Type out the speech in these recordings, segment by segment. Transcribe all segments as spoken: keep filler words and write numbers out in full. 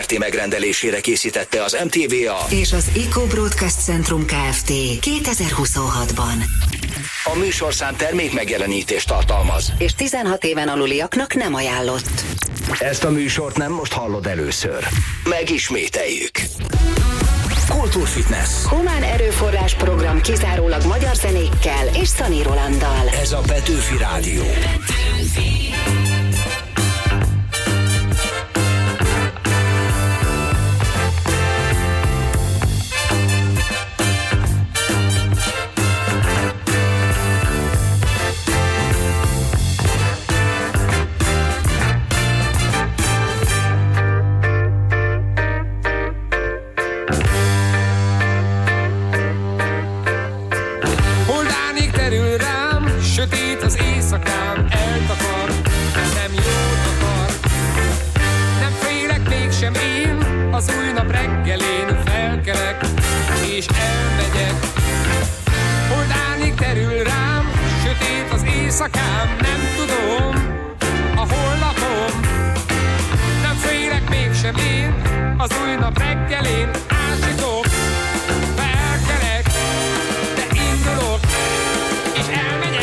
Party megrendelésére készítette az em té vé á és az Eco Broadcast Centrum Kft. kétezer-huszonhatban. A műsorszám termék megjelenítést tartalmaz, és tizenhat éven aluliaknak nem ajánlott. Ezt a műsort nem most hallod először. Megismételjük. Kultúrfitness. Humán erőforrás program kizárólag magyar zenékkel és Szani Rolanddal. Ez a Petőfi Rádió. Petőfi. Sötét az éjszakám, eltakar, nem jót akar. Nem félek mégsem én, az új nap reggelén felkelek, és elmegyek. Holdánig terül rám, sötét az éjszakám, nem tudom a holnapom. Nem félek mégsem én, az új nap reggelén ásítok. Felkelek, de indulok, és elmegyek.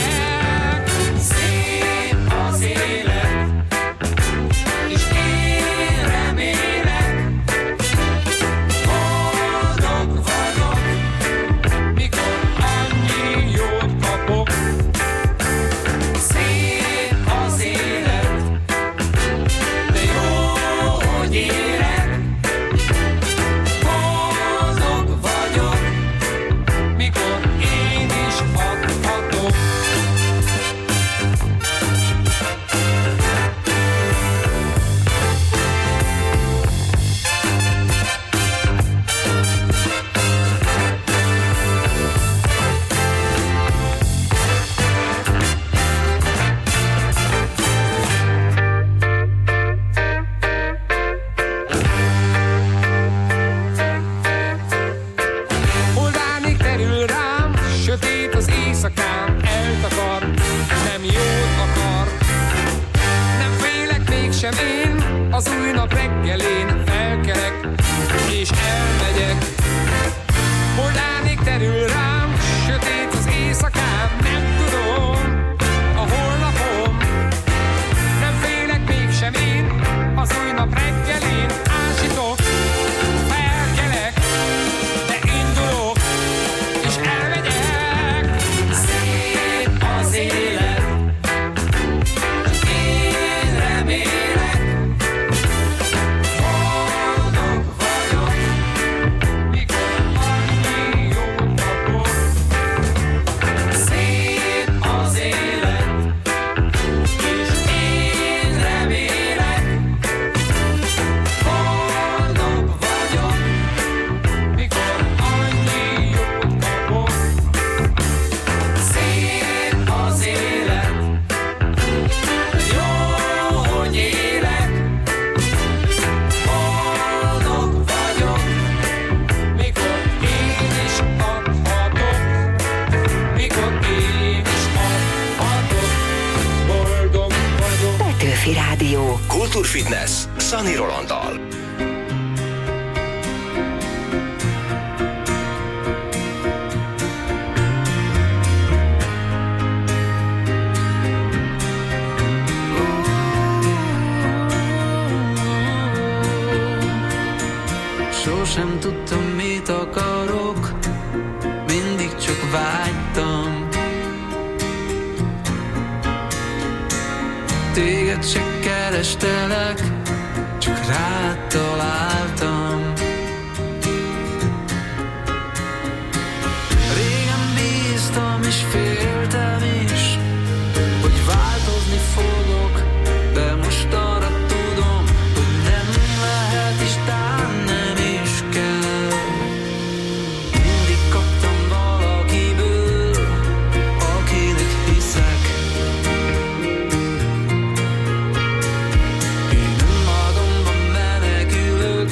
Az új nap reggelén felkelek, és elmegyek. Holdánig terül rám, sötét az éjszakám, nem tudom a holnapom. Nem félek mégsem én, az új nap reggelén ásítok. Felkelek, de indulok, és elmegyek. Szép az élet, én remélem. Rádió. Kultúrfitness Szani Rolanddal. Sosem tudtam, mit akarok, mindig csak vágytam. Téged se kerestelek, csak rád találtam. Régen bíztam és féltem is, hogy változni fogok, de most arra tudom, hogy nem lehet és tán nem is kell. Mindig kaptam valakiből, akinek hiszek. Én önmagamban menekülök,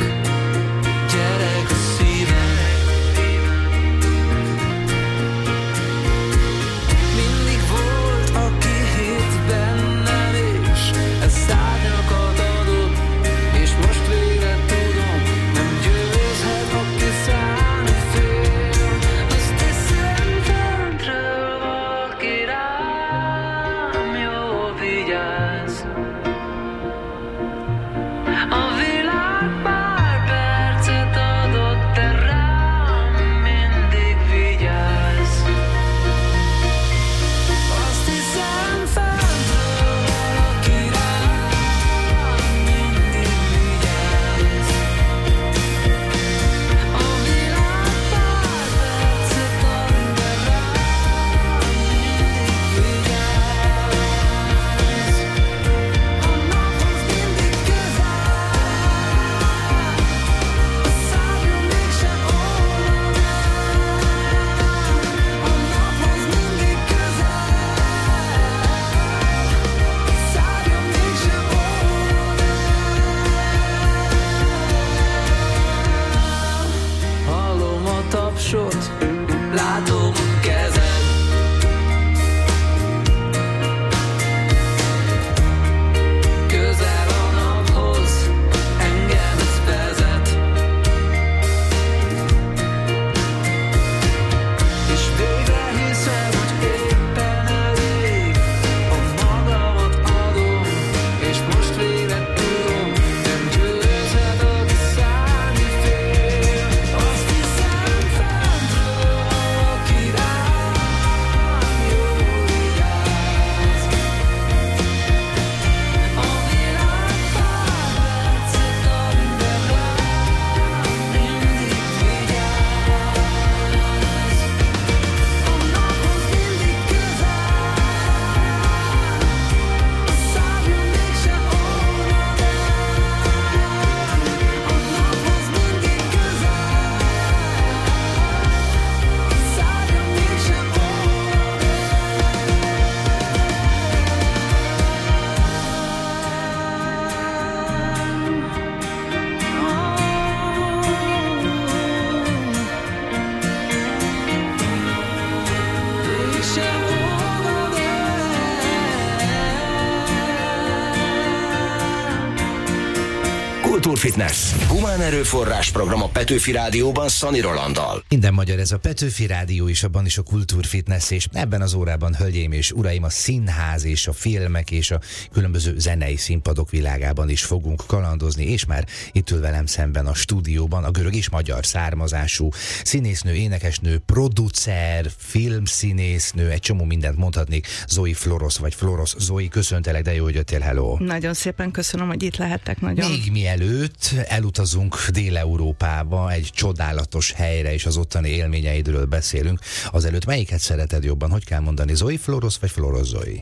Kultúrfitness. Humán erőforrás program a Petőfi Rádióban Szani Rolanddal. Minden magyar, ez a Petőfi Rádió is, abban is a Kultúrfitness, és ebben az órában, hölgyeim és uraim, a színház és a filmek és a különböző zenei színpadok világában is fogunk kalandozni, és már itt ül velem szemben a stúdióban a görög és magyar származású színésznő, énekesnő, producer, filmszínésznő, egy csomó mindent mondhatnék, Zoe Florosz, vagy Florosz. Zoe, köszöntelek, de jó, hogy jöttél, hello. Nagyon szépen köszönöm, hogy itt lehettek, nagyon. Még mielőtt elutazunk Dél-Európába, egy csodálatos helyre, és az ottani élményeidről beszélünk, azelőtt melyiket szereted jobban? Hogy kell mondani, Zoe Florosz, vagy Florosz Zoe?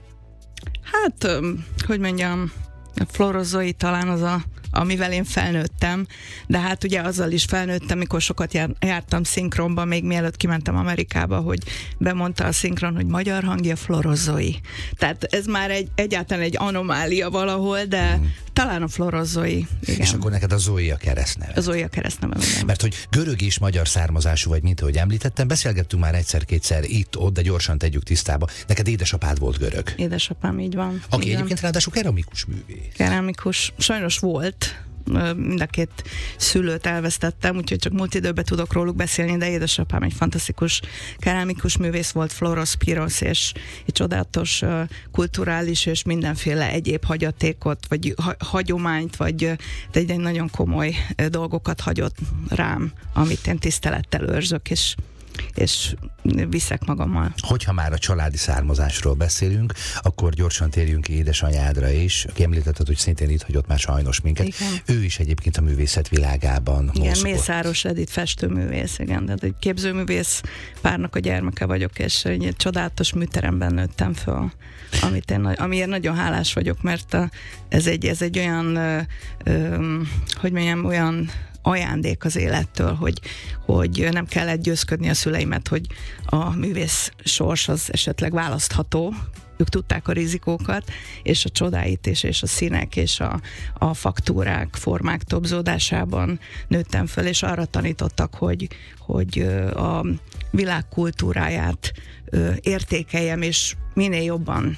Hát, hogy mondjam, Florosz Zoe talán az a, amivel én felnőttem, de hát ugye azzal is felnőttem, mikor sokat jár, jártam szinkronba, még mielőtt kimentem Amerikába, hogy bemondta a szinkron, hogy magyar hangja Florosz Zoe. Tehát ez már egy, egyáltalán egy anomália valahol, de hmm. talán a Florosz Zoe. Igen. És akkor neked a Zoe a keresztneve. A Zoe a keresztneve, igen. Mert hogy görög és magyar származású vagy, mint ahogy említettem, beszélgettünk már egyszer-kétszer itt-ott, de gyorsan tegyük tisztába. Neked édesapád volt görög. Édesapám, így van. Aki igen. egyébként ráadásul keramikus művész. Keramikus. Sajnos volt. Mind a két szülőt elvesztettem, úgyhogy csak múlt időben tudok róluk beszélni, de édesapám egy fantasztikus kerámikus művész volt, Floros Piros, és egy csodálatos kulturális és mindenféle egyéb hagyatékot, vagy ha- hagyományt, vagy egy, egy nagyon komoly dolgokat hagyott rám, amit én tisztelettel őrzök, és és viszek magammal. Hogyha már a családi származásról beszélünk, akkor gyorsan térjünk ki édesanyádra is, aki említetted, hogy szintén itt hagyott már sajnos minket. Igen. Ő is egyébként a művészet világában igen, mozgott. Mészáros Edith festőművész, igen, de egy képzőművész párnak a gyermeke vagyok, és egy csodálatos műteremben nőttem föl, amit én, amiért nagyon hálás vagyok, mert a, ez, egy, ez egy olyan, ö, ö, hogy mondjam, olyan ajándék az élettől, hogy, hogy nem kellett győzködni a szüleimet, hogy a művész sors az esetleg választható, ők tudták a rizikókat, és a csodáit és a színek és a, a faktúrák, formák tobzódásában nőttem föl, és arra tanítottak, hogy, hogy a világ kultúráját értékeljem, és minél jobban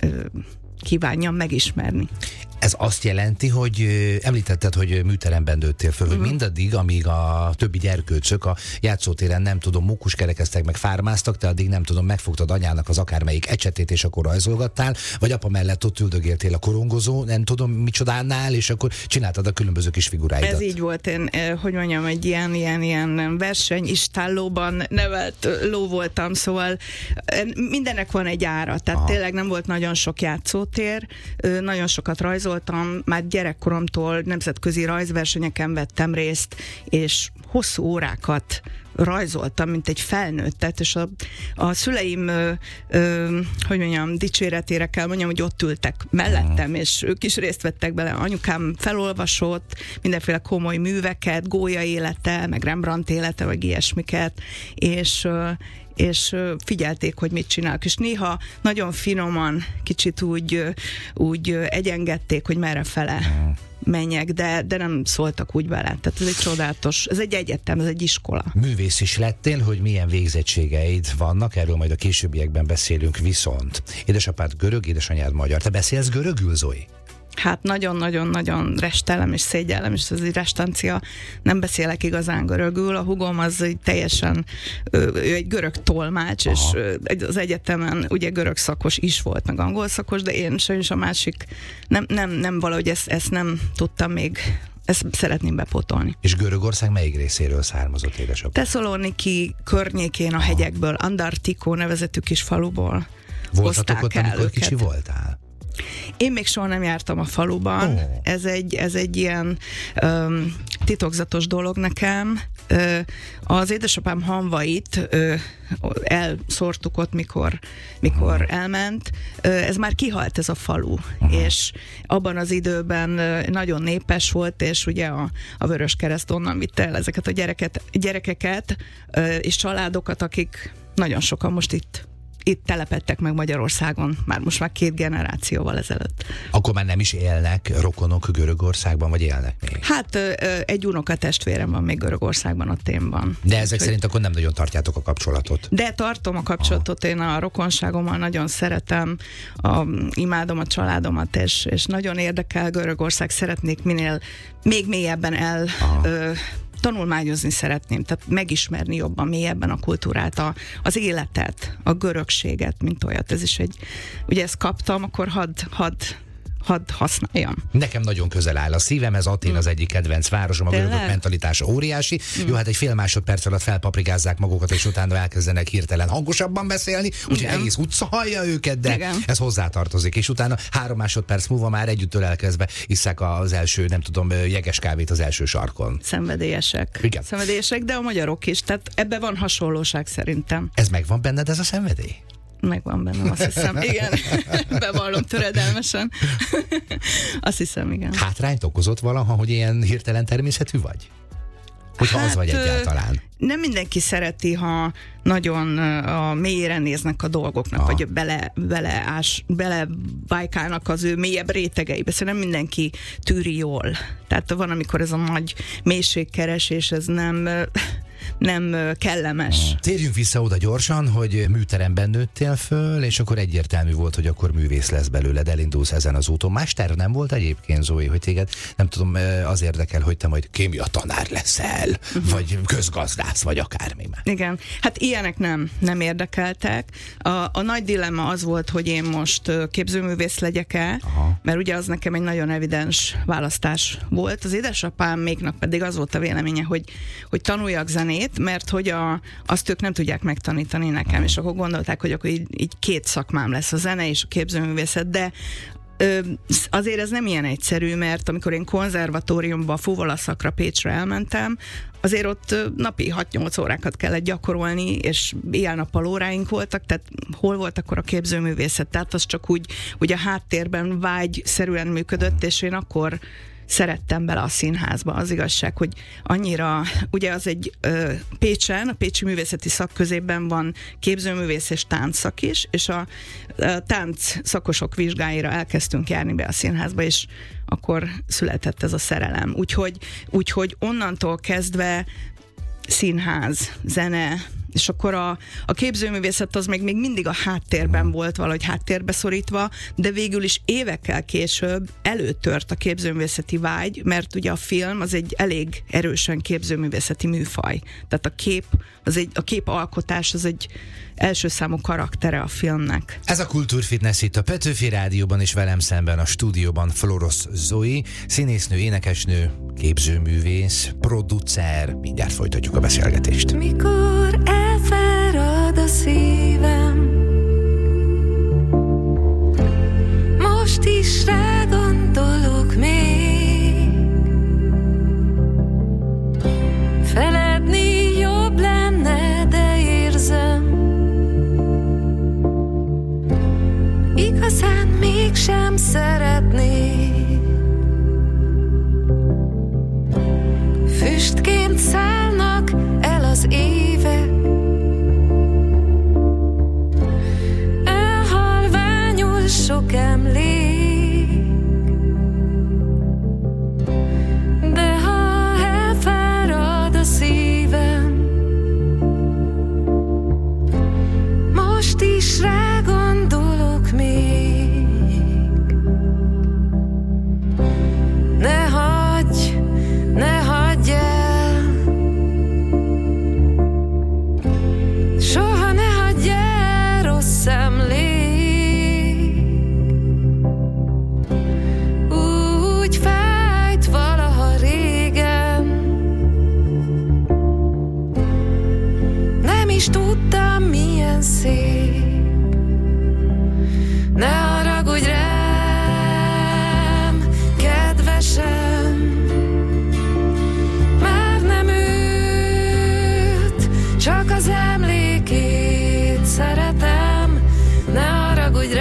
kívánjam megismerni. Ez azt jelenti, hogy említetted, hogy műteremben nőttél föl, uh-huh. hogy mindaddig, amíg a többi gyerkőcök a játszótéren nem tudom, mókuskerekeztek, meg fármáztak, te addig nem tudom, megfogtad anyának az akármelyik ecsetét, és akkor rajzolgattál, vagy apa mellett ott üldögéltél a korongozó, nem tudom micsodánál, és akkor csináltad a különböző kis figuráidat. Ez így volt, én, hogy mondjam, egy ilyen, ilyen, ilyen verseny istállóban nevelt ló voltam, szóval mindennek van egy ára, tehát aha. tényleg nem volt nagyon sok játszótér, nagyon sokat rajzoltam, már gyerekkoromtól nemzetközi rajzversenyeken vettem részt, és hosszú órákat rajzoltam, mint egy felnőttet, és a, a szüleim, ö, ö, hogy mondjam, dicséretére kell mondjam, hogy ott ültek mellettem, és ők is részt vettek bele. Anyukám felolvasott mindenféle komoly műveket, Gólya élete, meg Rembrandt élete, vagy ilyesmiket, és ö, és figyelték, hogy mit csinálok. És néha nagyon finoman, kicsit úgy, úgy egyengették, hogy merre fele menjek, de, de nem szóltak úgy vele. Tehát ez egy csodálatos, ez egy egyetem, ez egy iskola. Művész is lettél, hogy milyen végzettségeid vannak, erről majd a későbbiekben beszélünk, viszont édesapád görög, édesanyád magyar. Te beszélsz görögül, Zoe? Hát nagyon-nagyon-nagyon restelem és szégyellem, és ez egy restancia, nem beszélek igazán görögül, a hugom az egy teljesen, ő egy görög tolmács, aha. és az egyetemen ugye görög szakos is volt, meg angol szakos, de én sajnos a másik, nem, nem, nem valahogy ezt, ezt nem tudtam még, ezt szeretném bepótolni. És Görögország melyik részéről származott édesapád? Tesszaloniki környékén a aha. hegyekből, Andartikó nevezetű kis faluból. Voltatok ott, amikor őket. Kicsi voltál? Én még soha nem jártam a faluban, oh. ez, egy, ez egy ilyen um, titokzatos dolog nekem. Uh, az édesapám hamvait uh, elszórtuk ott, mikor, mikor uh-huh. elment. Uh, ez már kihalt ez a falu, uh-huh. és abban az időben uh, nagyon népes volt, és ugye a, a Vöröskereszt onnan vitte el ezeket a gyereket, gyerekeket uh, és családokat, akik nagyon sokan most itt itt telepedtek meg Magyarországon, már most már két generációval ezelőtt. Akkor már nem is élnek rokonok Görögországban, vagy élnek még? Hát egy unokatestvérem van még Görögországban, a témban. De ezek Úgy, szerint akkor nem nagyon tartjátok a kapcsolatot. De tartom a kapcsolatot, én a rokonságommal nagyon szeretem, a, imádom a családomat, és, és nagyon érdekel Görögország, szeretnék minél még mélyebben el... Ö, tanulmányozni szeretném, tehát megismerni jobban, mélyebben a kultúrát, a, az életet, a görögséget, mint olyat. Ez is egy, ugye ezt kaptam, akkor hadd, hadd, hadd használjam. Nekem nagyon közel áll a szívem, ez Atén mm. az egyik kedvenc városom, a görögök mentalitása óriási. Mm. Jó, hát egy fél másodperc alatt felpaprigázzák magukat, és utána elkezdenek hirtelen hangosabban beszélni, úgyhogy egész utca hallja őket, de igen, ez hozzátartozik. És utána három másodperc múlva már együttől elkezdve isszák az első, nem tudom, jeges kávét az első sarkon. Szenvedélyesek. Igen. Szenvedélyesek, de a magyarok is, tehát ebbe van hasonlóság szerintem. Ez megvan benned, ez a szenvedély? Megvan bennem, azt hiszem. Igen, bevallom töredelmesen. Azt hiszem, igen. Hátrányt okozott valaha, hogy ilyen hirtelen természetű vagy? Hogyha hát, az vagy egyáltalán? Nem mindenki szereti, ha nagyon a mélyére néznek a dolgoknak, ah. vagy bele, bele, ás, bele vájkálnak az ő mélyebb rétegeibe. Szóval nem mindenki tűri jól. Tehát van, amikor ez a nagy mélységkeresés, ez nem... nem kellemes. Térjünk vissza oda gyorsan, hogy műteremben nőttél föl, és akkor egyértelmű volt, hogy akkor művész lesz belőled, elindulsz ezen az úton. Más terv nem volt egyébként, Zoe, hogy téged, nem tudom, az érdekel, hogy te majd kémia tanár leszel, uh-huh. vagy közgazdász, vagy akármi már. Igen, hát ilyenek nem, nem érdekeltek. A, a nagy dilemma az volt, hogy én most képzőművész legyek-e, aha. mert ugye az nekem egy nagyon evidens választás volt. Az édesapáméknak pedig az volt a véleménye, hogy, hogy tanuljak zenét, mert hogy a, azt ők nem tudják megtanítani nekem, és akkor gondolták, hogy akkor így, így két szakmám lesz, a zene és a képzőművészet, de ö, azért ez nem ilyen egyszerű, mert amikor én konzervatóriumba, fuvolaszakra, Pécsre elmentem, azért ott napi hat-nyolc órákat kellett gyakorolni, és éjjel-nappal óráink voltak, tehát hol volt akkor a képzőművészet? Tehát az csak úgy, úgy a háttérben vágyszerűen működött, és én akkor szerettem bele a színházba. Az igazság, hogy annyira, ugye az egy ö, Pécsen, a Pécsi Művészeti Szakközépben van képzőművész és táncszak is, és a, a tánc szakosok vizsgáira elkezdtünk járni be a színházba, és akkor született ez a szerelem. Úgyhogy, úgyhogy onnantól kezdve színház, zene, és akkor a, a képzőművészet az még, még mindig a háttérben volt, valahogy háttérbe szorítva, de végül is évekkel később előtört a képzőművészeti vágy, mert ugye a film az egy elég erősen képzőművészeti műfaj. Tehát a kép, az egy, a képalkotás az egy első számú karaktere a filmnek. Ez a Kultúrfitness itt a Petőfi Rádióban, és velem szemben a stúdióban Florosz Zoe, színésznő, énekesnő, képzőművész, producer. Mindjárt folytatjuk a beszélgetést. Mikor elfárad a szívem, most is rá gondolok még, feledni jobb lenne, de érzem, igazán mégsem szeretnék. Füstként szállnak el az évek, elhalványul sok emlék, de ha elfárad a szívem, most is rá gondolok még. Ne hagyj, ne hagyj el, soha ne hagyj el rossz emlék. Úgy fájt valaha régen, nem is tudtam, milyen szép. Ne haragudj rám, kedvesem, már nem őt, csak az emlékét szeretem. Ne haragudj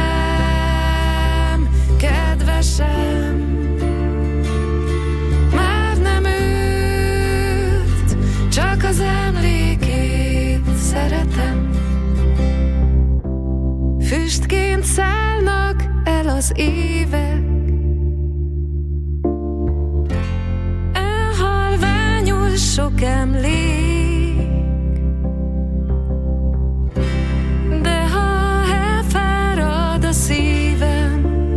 rám, kedvesem, már nem őt, csak az emlékét szeretem. szállnak el az évek, elhalványul sok emlék, de ha elfárad a szívem,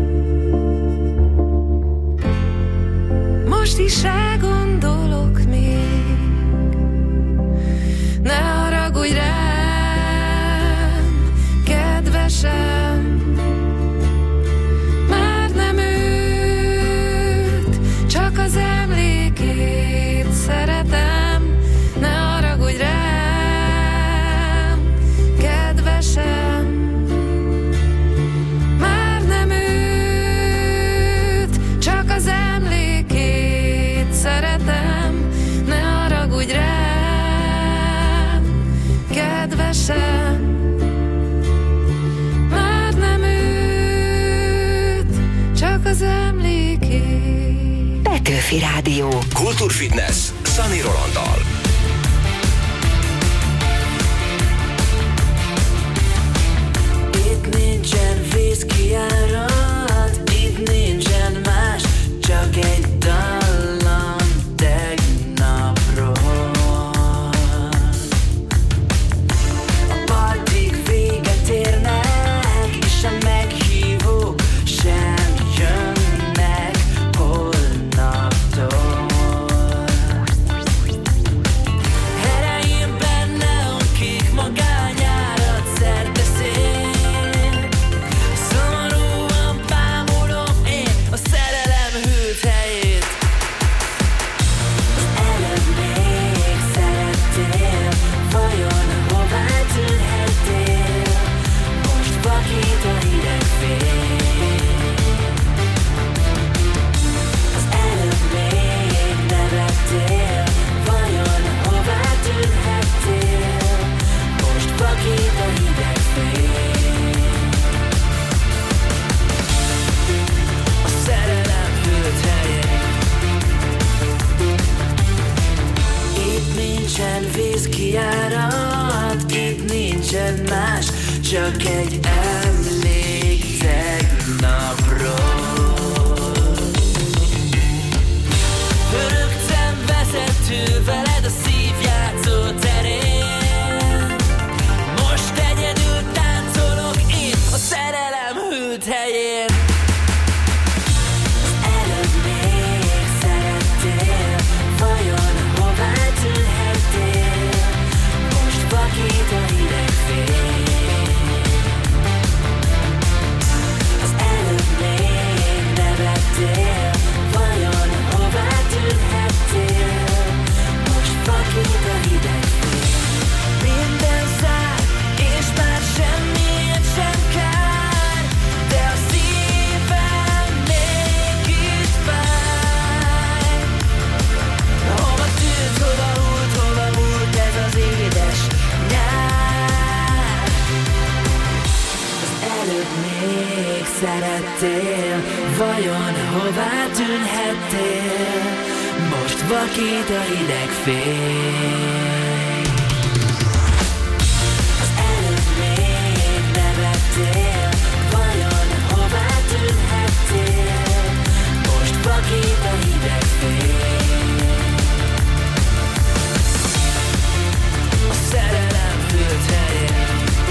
most is elgondolok még. Ne haragudj rám, kedvesem, már nem őt, csak az emlékét szeretem. Ne haragudj rám, kedvesem, már nem őt, csak az emlékét szeretem. Ne haragudj rám, kedvesem, már nem őt, csak az emlékét. Petőfi Rádió. Kultúrfitness Sunny Rolanddal. Itt nincsen vízkijárat, itt nincsen más, csak egy dallam tegnapról. A partig véget érnek, és a meghívók sem jönnek holnaptól. Ereim benne akik magányárat szerdeszél, szomorúan bámulom én a szerelem hűt helyét. Az előbb még szerettél, vajon hová tűnhettél? Most vakít a hideg fény. Az előbb még nevettél, vajon hová tűnhettél? Most vakít a hideg fény. A szerelem hűt helyén. Itt nincsen vízkijárat, itt nincsen más, csak egy emlék tegnapról. Rögtön vezető veled a szívjátszó terén. Most egyedül táncolok én a szerelem hűt helyén. Az előbb még szerettél, vajon hová tűnhettél? Most vakít a hideg fény. Az előbb még nevettél, vajon hová tűnhettél? Most vakít a hideg fény. Minden szár, és már semmiért sem kár, de a szívem mégis fáj. Hova tűnt, hova húlt, hova múlt ez az édes nyár? Az előbb még szerettél, vajon hová tűnhettél? Most vakít a hideg fény. Az előbb még nevettél, vajon hová tűnhettél? Most vakít a hideg fény. A szerelem hűt helyén.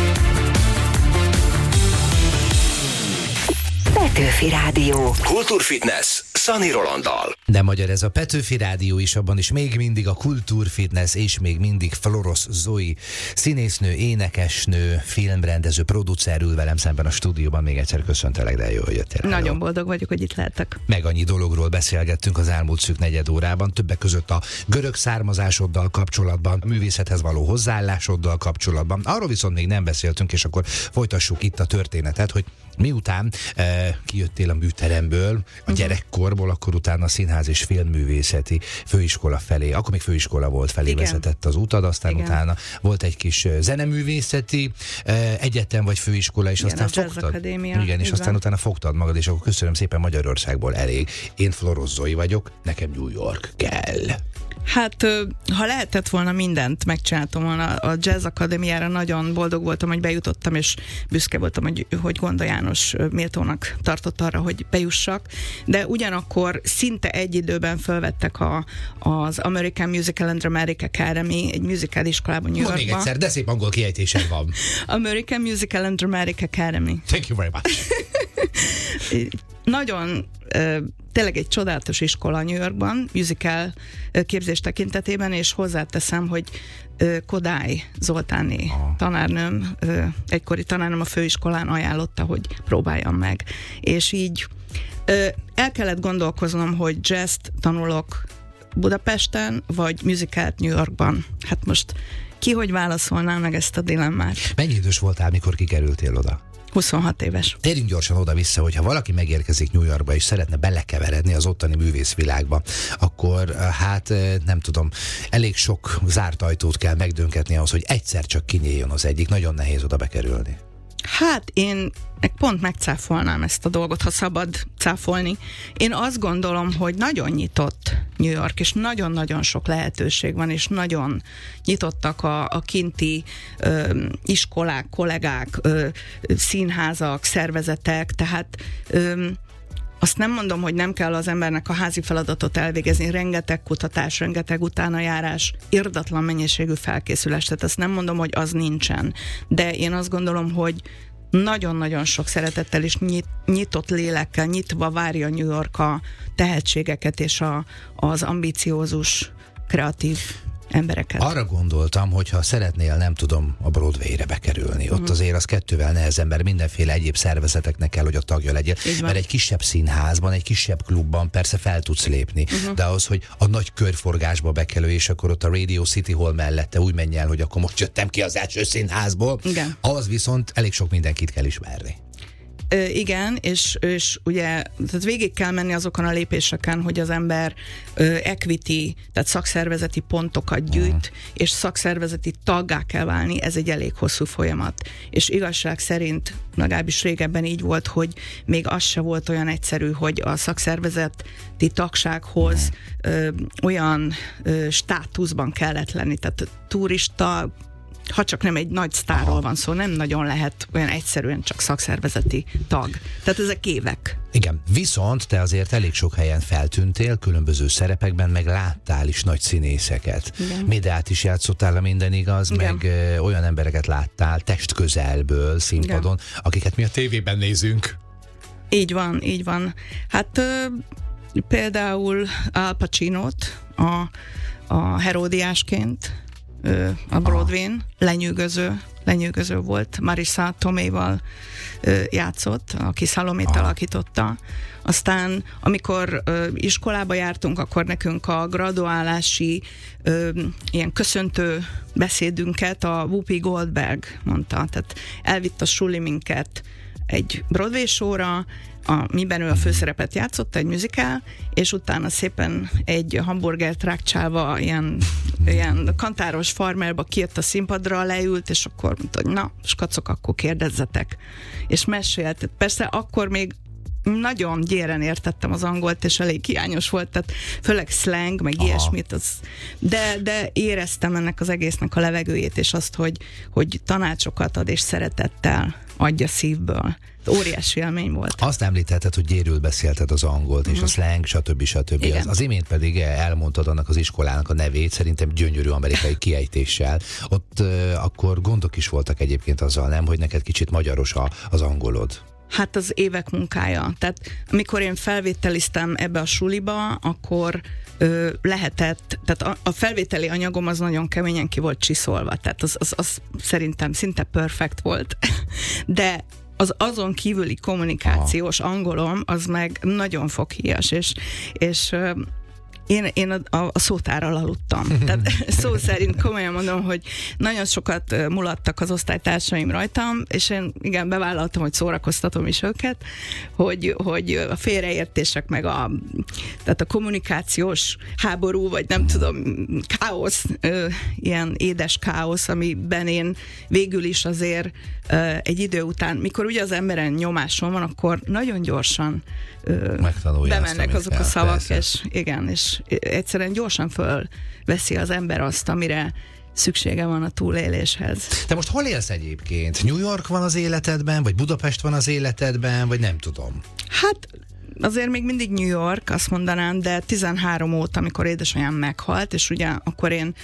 Petőfi Rádió. Kultúrfitness Sunny Rolanddal. De magyar ez a Petőfi Rádió is, abban is még mindig a Kultúrfitness, és még mindig Florosz Zoe, színésznő, énekesnő, filmrendező, producer ül velem szemben a stúdióban. Még egyszer köszöntelek, de jó, hogy jöttél. Nagyon boldog vagyok, hogy itt lehetek. Meg annyi dologról beszélgettünk az elmúlt szűk negyed órában, többek között a görög származásoddal kapcsolatban, a művészethez való hozzáállásoddal kapcsolatban. Arról viszont még nem beszéltünk, és akkor folytassuk itt a történetet, hogy miután e, kijöttél a műteremből, a gyerekkor, Yorkból, akkor utána a Színház és Filmművészeti Főiskola felé, akkor még főiskola volt, felé Igen. vezetett az utad, aztán Igen. utána volt egy kis zeneművészeti egyetem vagy főiskola, és Igen, aztán fogtad. Akadémia. Igen, és aztán utána fogtad magad, és akkor köszönöm szépen, Magyarországból elég. Én Florozzói vagyok, nekem New York kell. Hát, ha lehetett volna mindent, megcsináltam volna. A Jazz Akadémiára nagyon boldog voltam, hogy bejutottam, és büszke voltam, hogy, hogy Gonda János méltónak tartott arra, hogy bejussak. De ugyanakkor szinte egy időben felvettek a, az American Musical and Dramatic Academy, egy musical iskolában New Yorkban. Még egyszer, de szép angol kiejtésed van. American Musical and Dramatic Academy. Thank you very much. Nagyon tényleg egy csodálatos iskola New Yorkban, musical képzés tekintetében, és hozzáteszem, hogy Kodály Zoltáné ah. tanárnőm, egykori tanárnőm a főiskolán ajánlotta, hogy próbáljam meg. És így el kellett gondolkoznom, hogy jazzt tanulok Budapesten, vagy musicalt New Yorkban. Hát most ki hogy válaszolná meg ezt a dilemmát? Mennyi idős voltál, mikor kikerültél oda? huszonhat éves. Térjünk gyorsan oda-vissza, hogyha valaki megérkezik New Yorkba és szeretne belekeveredni az ottani művészvilágba, akkor hát nem tudom, elég sok zárt ajtót kell megdönketni ahhoz, hogy egyszer csak kinyíljon az egyik. Nagyon nehéz oda bekerülni. Hát én pont megcáfolnám ezt a dolgot, ha szabad cáfolni. Én azt gondolom, hogy nagyon nyitott New York, és nagyon-nagyon sok lehetőség van, és nagyon nyitottak a, a kinti ö, iskolák, kollégák, ö, színházak, szervezetek, tehát ö, azt nem mondom, hogy nem kell az embernek a házi feladatot elvégezni, rengeteg kutatás, rengeteg utánajárás, irdatlan mennyiségű felkészülés, tehát azt nem mondom, hogy az nincsen, de én azt gondolom, hogy nagyon-nagyon sok szeretettel és nyit, nyitott lélekkel, nyitva várja New York a tehetségeket és a, az ambiciózus, kreatív embereket. Arra gondoltam, hogy ha szeretnél, nem tudom, a Broadway-re bekerülni, ott uh-huh. azért az kettővel nehezebb, mert mindenféle egyéb szervezeteknek kell, hogy a tagja legyél. Mert egy kisebb színházban, egy kisebb klubban persze fel tudsz lépni, uh-huh. de az, hogy a nagy körforgásba bekerül, és akkor ott a Radio City Hall mellette úgy menj el, hogy akkor most jöttem ki az első színházból, Igen. az viszont elég sok mindenkit kell ismerni. Ö, igen, és, és ugye tehát végig kell menni azokon a lépéseken, hogy az ember ö, equity, tehát szakszervezeti pontokat gyűjt, uh-huh. és szakszervezeti taggá kell válni, ez egy elég hosszú folyamat. És igazság szerint, legalábbis régebben így volt, hogy még az se volt olyan egyszerű, hogy a szakszervezeti tagsághoz ö, olyan ö, státuszban kellett lenni, tehát turista, ha csak nem egy nagy sztárról van szó, nem nagyon lehet olyan egyszerűen csak szakszervezeti tag. Tehát ezek évek. Igen, viszont te azért elég sok helyen feltűntél, különböző szerepekben, meg láttál is nagy színészeket. Igen. Médeát is játszottál, a minden igaz, Igen. meg ö, olyan embereket láttál testközelből, színpadon, Igen. akiket mi a tévében nézünk. Így van, így van. Hát ö, például Al Pacinót a, a Heródiásként a Broadway-n, lenyűgöző, lenyűgöző volt. Marisa Tomeival játszott, aki Salomét Aha. alakította. Aztán, amikor ö, iskolába jártunk, akkor nekünk a graduálási ö, ilyen köszöntő beszédünket a Whoopi Goldberg mondta. Tehát elvitt a suli minket egy Broadway show-ra, a, miben ő a főszerepet játszott, egy musical, és utána szépen egy hamburgert rákcsálva ilyen, ilyen kantáros farmerba kijött a színpadra, leült, és akkor mondta, hogy na, skacok, akkor kérdezzetek. És mesélt. Persze akkor még nagyon gyéren értettem az angolt, és elég hiányos volt, tehát főleg slang, meg Aha. ilyesmit, az, de, de éreztem ennek az egésznek a levegőjét, és azt, hogy, hogy tanácsokat ad, és szeretettel adja szívből. Óriási élmény volt. Azt említetted, hogy gyérül beszélted az angolt, és uh-huh. a slang, stb. stb. Az, az imént pedig elmondtad annak az iskolának a nevét, szerintem gyönyörű amerikai kiejtéssel. Ott uh, akkor gondok is voltak egyébként azzal, nem, hogy neked kicsit magyaros a, az angolod. Hát az évek munkája. Tehát amikor én felvételiztem ebbe a suliba, akkor ö, lehetett, tehát a, a felvételi anyagom az nagyon keményen ki volt csiszolva, tehát az, az, az szerintem szinte perfekt volt. De az azon kívüli kommunikációs Aha. angolom, az meg nagyon foghíjas, és, és Én, én a, a, a szótárral aludtam. Tehát szó szerint komolyan mondom, hogy nagyon sokat mulattak az osztálytársaim rajtam, és én igen, bevállaltam, hogy szórakoztatom is őket, hogy, hogy a félreértések, meg a, tehát a kommunikációs háború, vagy nem tudom, káosz, ö, ilyen édes káosz, amiben én végül is azért ö, egy idő után, mikor ugye az emberen nyomáson van, akkor nagyon gyorsan ö, bemennek azt, azok a szavak, persze. És igen, és egyszerűen gyorsan fölveszi az ember azt, amire szüksége van a túléléshez. Te most hol élsz egyébként? New York van az életedben, vagy Budapest van az életedben, vagy nem tudom? Hát azért még mindig New York, azt mondanám, de tizenhárom óta, amikor édesanyám meghalt, és ugye akkor én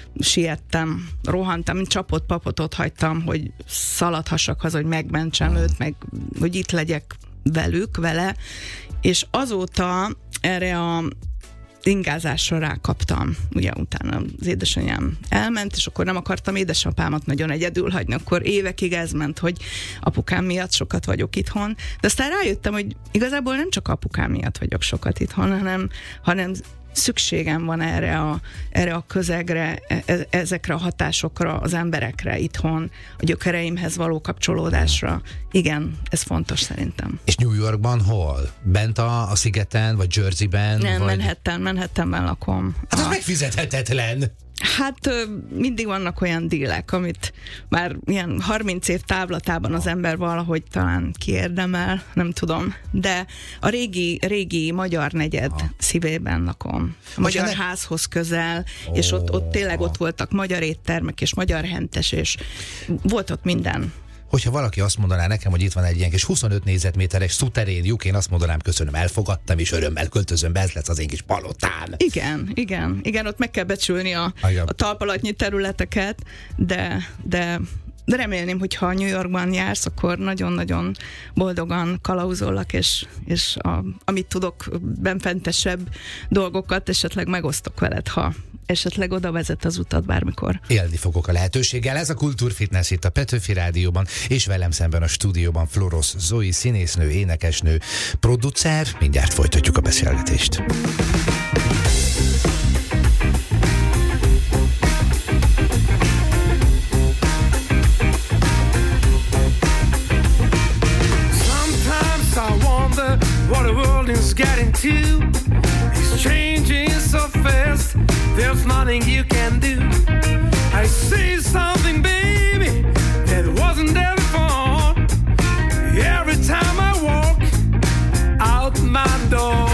siettem, rohantam, mint csapott papot ott hagytam, hogy szaladhassak haza, hogy megmentsem őt, meg hogy itt legyek velük, vele, és azóta erre a ingázásra rákaptam. Ugye utána az édesanyám elment, és akkor nem akartam édesapámat nagyon egyedül hagyni, akkor évekig ez ment, hogy apukám miatt sokat vagyok itthon, de aztán rájöttem, hogy igazából nem csak apukám miatt vagyok sokat itthon, hanem, hanem szükségem van erre a, erre a közegre, e- ezekre a hatásokra, az emberekre itthon, a gyökereimhez való kapcsolódásra. Igen, ez fontos szerintem. És New Yorkban hol? Bent a, a szigeten, vagy Jerseyben? Nem, vagy... Manhattan, Manhattanben lakom. Hát az a... megfizethetetlen. Hát mindig vannak olyan dílek, amit már ilyen harminc év távlatában az ember valahogy talán kiérdemel, nem tudom, de a régi, régi magyar negyed Aha. szívében lakom. A magyar ne... házhoz közel, oh. és ott, ott tényleg ott voltak magyar éttermek, és magyar hentes, és volt ott minden. Hogyha valaki azt mondaná nekem, hogy itt van egy ilyen kis huszonöt négyzetméteres szuterénjuk, én azt mondanám, köszönöm, elfogadtam, és örömmel költözöm be, ez lesz az én kis palotán. Igen, igen, igen, ott meg kell becsülni a, a talpalatnyi területeket, de, de, de remélném, hogy ha New Yorkban jársz, akkor nagyon-nagyon boldogan kalauzollak, és, és a, amit tudok, benfentesebb dolgokat esetleg megosztok veled, ha esetleg oda vezet az utat bármikor. Élni fogok a lehetőséggel. Ez a Kultúrfitness itt a Petőfi Rádióban, és velem szemben a stúdióban Florosz Zoe, színésznő, énekesnő, producer. Mindjárt folytatjuk a beszélgetést. Sometimes I wonder what the world is getting to. It's changing so fast. There's nothing you can do. I see something, baby, that wasn't there before. Every time I walk out my door.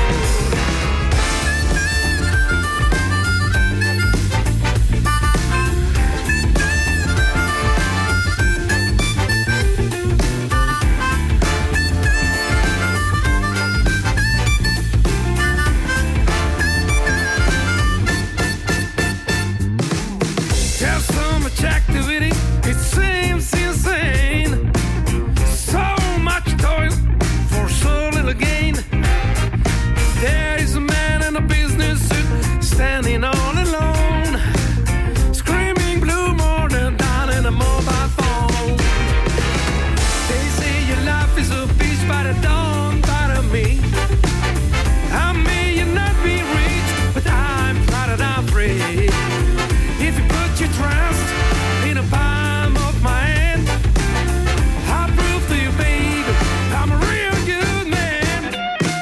Activity, it seems insane. So much toil for so little gain. There is a man in a business suit standing all alone, screaming blue more than down in a mobile phone. They say your life is a beast, but it don't bother me. I may not be rich, but I'm proud and I'm free. If you put your trust in the palm of my hand, I'll prove to you, baby, I'm a real good man.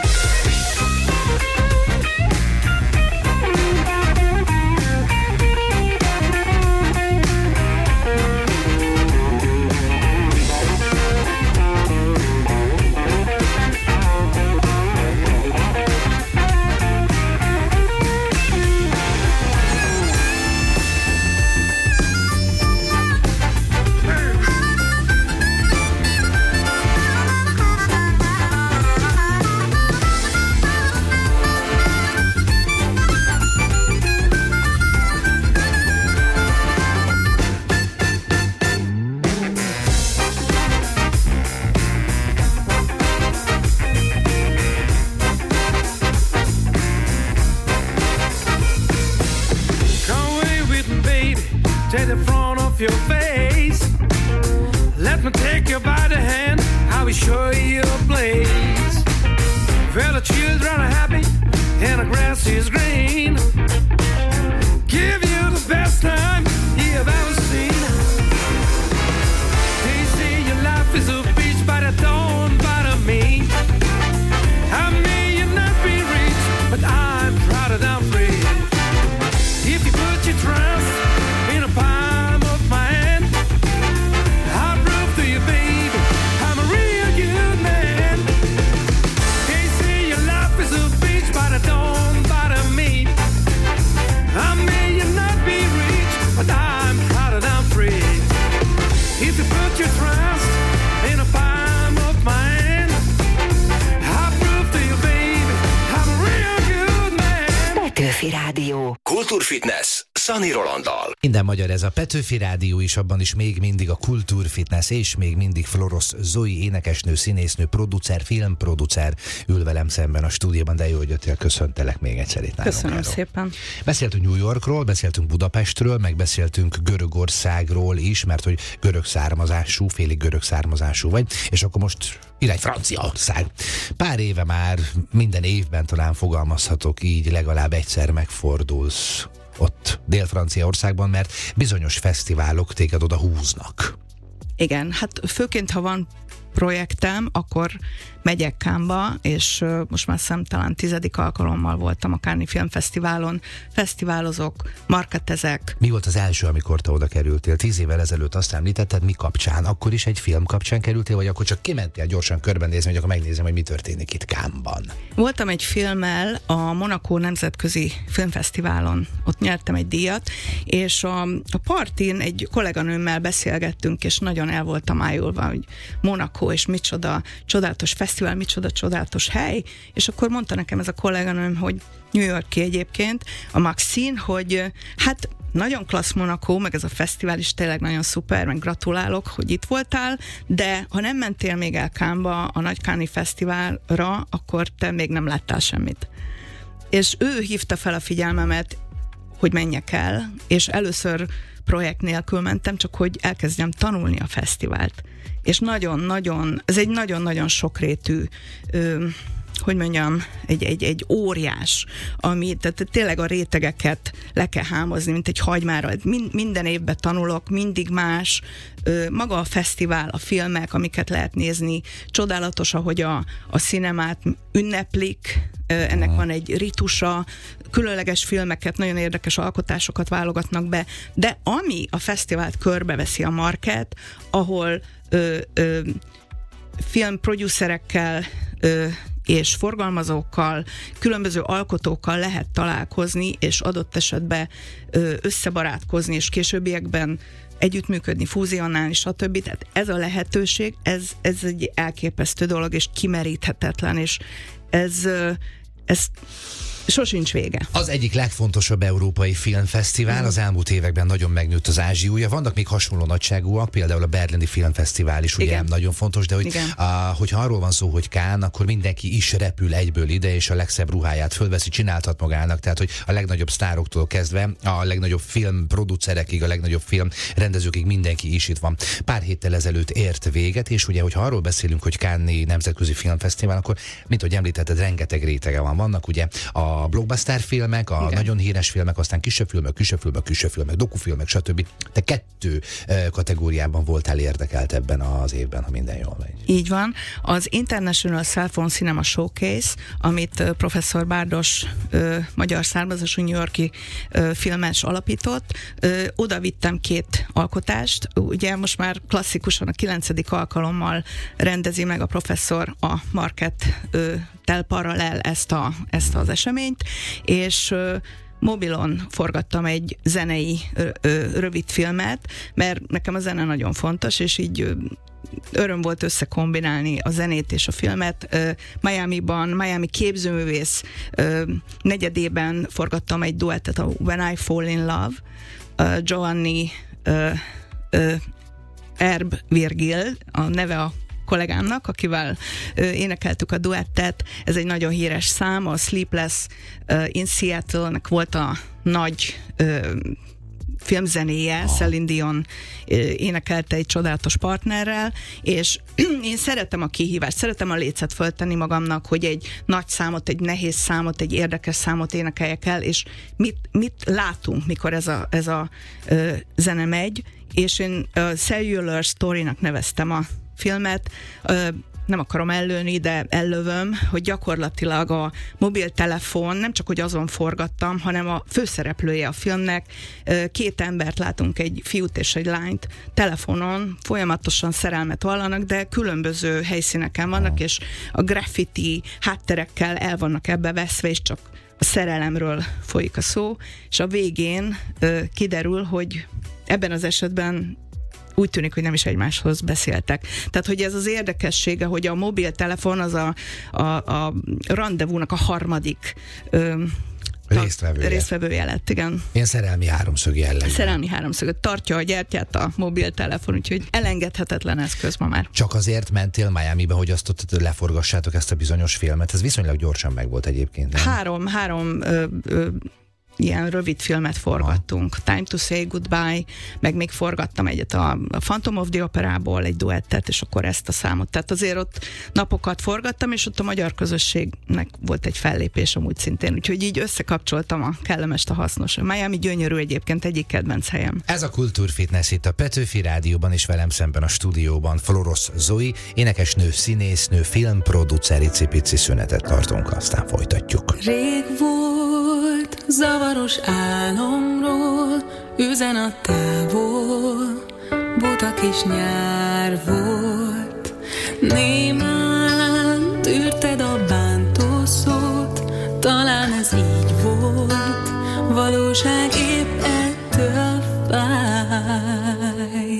Take the front of your face. Let me take you by the hand. I will show you a place where the children are happy and the grass is green. Give you the best time you've ever seen. They say your life is a beach, but it don't bother me. I may not be rich, but I'm proud that I'm free. If you put your trust in a palm of my hand, I'll prove to you, baby, I'm a real good man. They say your life is a beach, but it don't bother me. I may not be rich, but I'm proud that I'm free. If you put your trust in a palm of my hand, I'll prove to you, baby, I'm a real good man. Petőfi Rádió. Kultúrfitness Szani Rolanddal. Minden magyar ez a Petőfi Rádió is, abban is még mindig a Kultúrfitness, és még mindig Florosz Zoe, énekesnő, színésznő, producer, filmproducer ül velem szemben a stúdióban, de jó, hogy jöttél, köszöntelek még egyszer itt nálunk. Köszönöm Erről. szépen. Beszéltünk New Yorkról, beszéltünk Budapestről, meg beszéltünk Görögországról is, mert hogy görög származású, félig görög származású vagy, és akkor most irány Franciaország. Pár éve már minden évben talán fogalmazhatok így, legalább egyszer megfordulsz ott Dél-Franciaországban, mert bizonyos fesztiválok téged oda húznak. Igen, hát főként, ha van projektem, akkor megyek Cannesba, és uh, most már szem talán tizedik alkalommal voltam a Cannes-i Filmfesztiválon, fesztiválozok, marketezek. Mi volt az első, amikor te oda kerültél? Tíz évvel ezelőtt azt említetted, mi kapcsán? Akkor is egy film kapcsán kerültél, vagy akkor csak kimentél gyorsan körbenézni, hogy akkor megnézem, hogy mi történik itt Cannesban? Voltam egy filmmel a Monaco Nemzetközi Filmfesztiválon, ott nyertem egy díjat, és a, a partin egy kolléganőmmel beszélgettünk, és nagyon el voltam ájulva, hogy Monaco, és micsoda csodálatos fesztivál, micsoda csodálatos hely, és akkor mondta nekem ez a kolléganőm, hogy New York-ki egyébként, a Maxine, hogy hát nagyon klassz Monaco, meg ez a fesztivál is tényleg nagyon szuper, meg gratulálok, hogy itt voltál, de ha nem mentél még el Cannesba, a nagy Cannes-i fesztiválra, akkor te még nem láttál semmit. És ő hívta fel a figyelmemet, hogy menjek el, és először projekt nélkül mentem, csak hogy elkezdjem tanulni a fesztivált. És nagyon-nagyon, ez egy nagyon-nagyon sokrétű, ö, hogy mondjam, egy, egy, egy óriás, ami, tehát tényleg a rétegeket le kell hámozni, mint egy hagymára. Mind, minden évben tanulok, mindig más. Ö, maga a fesztivál, a filmek, amiket lehet nézni, csodálatos, ahogy a, a cinemát ünneplik, ö, ennek van egy ritusa, különleges filmeket, nagyon érdekes alkotásokat válogatnak be, de ami a fesztivált körbeveszi a market, ahol ö, ö, filmproducerekkel ö, és forgalmazókkal, különböző alkotókkal lehet találkozni, és adott esetben ö, összebarátkozni, és későbbiekben együttműködni, fúzionálni, stb. Tehát ez a lehetőség, ez, ez egy elképesztő dolog, és kimeríthetetlen, és ez, ö, ez sosincs vége. Az egyik legfontosabb európai filmfesztivál, az elmúlt években nagyon megnőtt az ázsiúja. Vannak még hasonló nagyságúak, például a Berlini Filmfesztivál is, ugye Igen. nagyon fontos, de hogy, a, hogyha arról van szó, hogy Cannes, akkor mindenki is repül egyből ide, és a legszebb ruháját fölveszi, csináltat magának, tehát hogy a legnagyobb sztároktól kezdve, a legnagyobb filmproducerekig, a legnagyobb filmrendezőkig mindenki is itt van. Pár héttel ezelőtt ért véget, és ugye, hogyha arról beszélünk, hogy Cannes-i Nemzetközi Filmfesztivál, akkor, mint hogy említetted, rengeteg rétege van. Vannak ugye a a blockbuster filmek, a Igen. nagyon híres filmek, aztán kisebb filmek, kisebb filmek, kisebb filmek, dokufilmek, stb. Te kettő kategóriában voltál érdekelt ebben az évben, ha minden jól megy. Így van. Az International Cell Phone Cinema Showcase, amit uh, professzor Bárdos, uh, magyar származású New York-i uh, filmes alapított, uh, oda vittem két alkotást. Ugye most már klasszikusan a kilencedik alkalommal rendezi meg a professzor a Market uh, tel paralel ezt, a, ezt az eseményt, és uh, mobilon forgattam egy zenei ö, ö, rövid filmet, mert nekem a zene nagyon fontos, és így ö, öröm volt összekombinálni a zenét és a filmet. Ö, Miami-ban, Miami képzőművész ö, negyedében forgattam egy duettet, a When I Fall in Love, ö, Giovanni ö, ö, Erb Virgil, a neve a kollégámnak, akivel ö, énekeltük a duettet. Ez egy nagyon híres szám, a Sleepless uh, in Seattle-nek volt a nagy ö, filmzenéje, ah. Celine Dion énekelte egy csodálatos partnerrel, és én szeretem a kihívást, szeretem a lécet föltenni magamnak, hogy egy nagy számot, egy nehéz számot, egy érdekes számot énekeljek el, és mit, mit látunk, mikor ez a, ez a ö, zene megy, és én uh, Cellular Story-nak neveztem a filmet, ö, nem akarom ellőni, de ellövöm, hogy gyakorlatilag a mobiltelefon, nem csak, hogy azon forgattam, hanem a főszereplője a filmnek, két embert látunk, egy fiút és egy lányt telefonon, folyamatosan szerelmet vallanak, de különböző helyszíneken vannak, és a graffiti hátterekkel el vannak ebbe veszve, és csak a szerelemről folyik a szó, és a végén kiderül, hogy ebben az esetben úgy tűnik, hogy nem is egymáshoz beszéltek. Tehát, hogy ez az érdekessége, hogy a mobiltelefon az a, a, a randevúnak a harmadik ö, résztvevője. résztvevője lett, igen. Ilyen szerelmi háromszög jellegű. Szerelmi háromszög. Tartja a gyertyát a mobiltelefon, úgyhogy elengedhetetlen eszköz ma már. Csak azért mentél Miamibe, hogy azt ott leforgassátok ezt a bizonyos filmet? Ez viszonylag gyorsan megvolt egyébként, nem? Három, három ö, ö, ilyen rövid filmet forgattunk. Aha. Time to Say Goodbye, meg még forgattam egyet a Phantom of the Opera-ból, egy duettet, és akkor ezt a számot. Tehát azért ott napokat forgattam, és ott a magyar közösségnek volt egy fellépés amúgy szintén, úgyhogy így összekapcsoltam a kellemest a hasznos. Miami gyönyörű egyébként, egyik kedvenc helyem. Ez a Kultúrfitness itt a Petőfi Rádióban, és velem szemben a stúdióban Florosz Zoe, énekesnő, színésznő, filmproducer, icipici szünetet tartunk, aztán folytatjuk. Rég volt zavaros álomról, üzen a távol, buta kis nyár volt. Némán tűrted a bántó szót, talán ez így volt, valóság épp ettől fáj.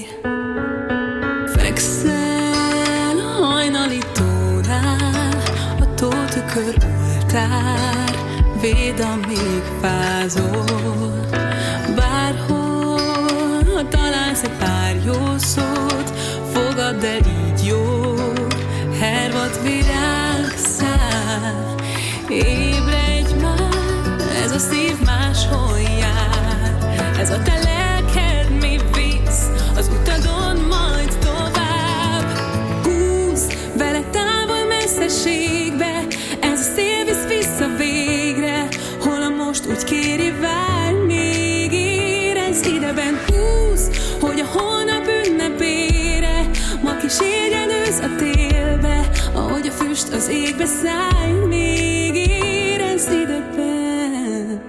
Fekszel a hajnali tónál, a tótükör oltár, véd, amíg fázol. Bárhol, ha találsz egy pár jó szót, fogadd el így jó, hervad virágszál. Ébredj már, ez a szív máshol jár, ez a te lelked mi visz, az utadon majd tovább. Húzz vele távol messzeségbe, ez a szél visz vissza végre, hol a most úgy kéri, várj, még érez ideben. Húzz, hogy a holnap ünnepére ma kísérjen ősz a télbe, ahogy a füst az égbe szállj, még érez ideben.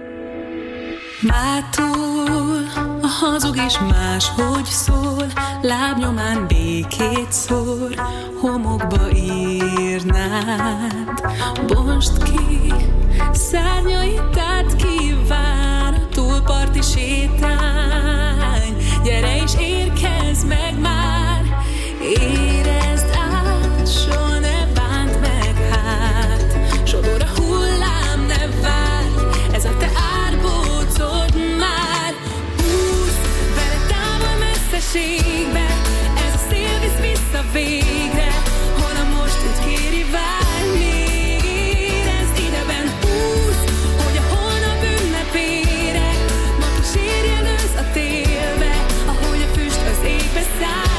Mától a hazug is máshogy szól, lábnyomán békét szór, homokba írnád. Bontsd ki szárnyait, át kíván a túlparti sétány. Gyere és érkezz meg már, érezd át, soha ne bánt meg hát. Sodor a hullám, ne várj, ez a te árbócod már. Húzz vele távol messzeségbe, ez a szél visz vissza végre, hol a most úgy kéri, várj, még érezd ideben. Húzz, hogy a holnap ünnepére ma kísérjen ősz a télbe, ahogy a füst az égbe száll.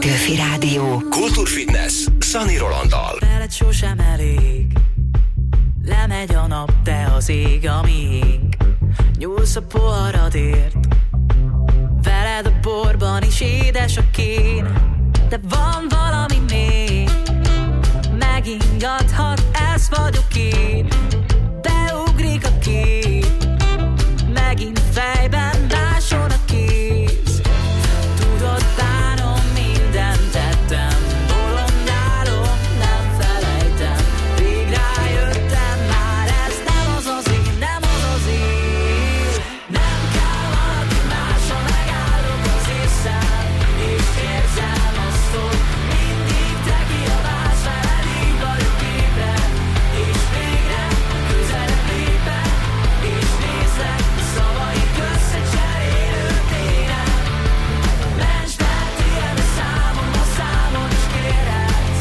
Petőfi Rádió. Kultúrfitness Sunny Rolanddal. Veled sosem elég, lemegy a nap, te az ég, a miénk. Nyúlsz a poharadért, veled a borban is édes a kén. De van valami még, megingathat, ez vagyok én. Beugrik a kép, megint fejben máson a kéz. Tudod, bánom, mindent tettem, bolondálom, nem felejtem. Rég rájöttem már, ez nem az az én, nem az az én. Nem kell valaki mással, megállok az észsel, és érzem azt, hogy mindig te kiabálsz, veled így vagyok ébren. És végre közelebb lépek, és nézlek, szavaink összecserélő téren. Mentsd el, tiéd a számom, a számon is kérhetsz.